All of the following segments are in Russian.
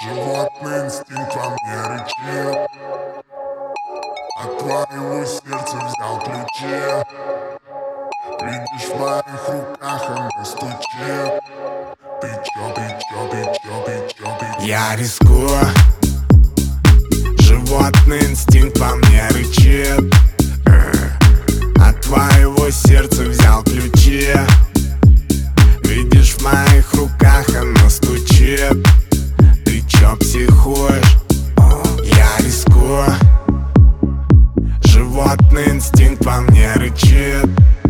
Животный инстинкт во мне рычит. От твоего сердца взял ключи. Видишь, в моих руках оно стучит. Ты чё? Я рискую. Животный инстинкт во мне рычит. От твоего сердца взял ключи. Видишь, в моих руках оно стучит. Ты чё психуешь? Я рискую. Животный инстинкт во мне рычит.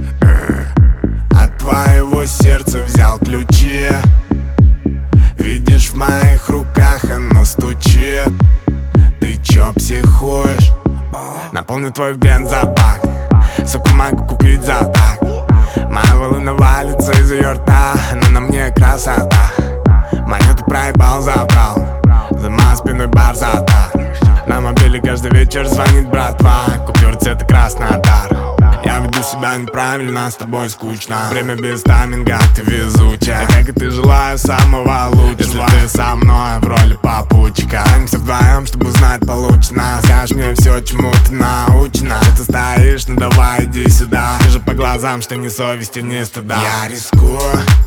От твоего сердца взял ключи. Видишь, в моих руках оно стучит. Ты чё психуешь? Наполню твой бензобак. Сука, могу купить за так. Моя волна валится из ее рта, но на мне красота. Монету проебал, забрал. За моей спиной борзота. На мобиле каждый вечер звонит братва. Купюр цвета Краснодар. Я веду себя неправильно, с тобой скучно. Время без тайминга, ты везучая. Как и ты, желаю самого лучшего. Если ты со мной в роли попутчика, останемся вдвоем, чтобы узнать получше нас. Скажешь мне все, чему ты научена. Что ты стоишь, ну давай иди сюда. Вижу по глазам, что ни совести, ни стыда. Я рискую.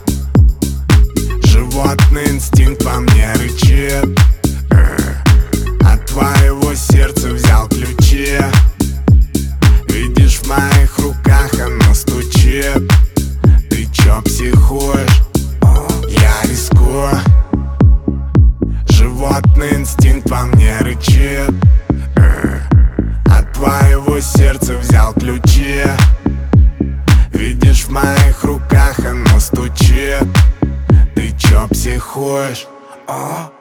Животный инстинкт во мне рычит. От твоего сердца взял ключи. Видишь, в моих руках оно стучит. Ты чё психуешь? Я рискую. Животный инстинкт во мне рычит. От твоего сердца взял ключи. Видишь, в моих руках оно стучит. Ты чё психуешь?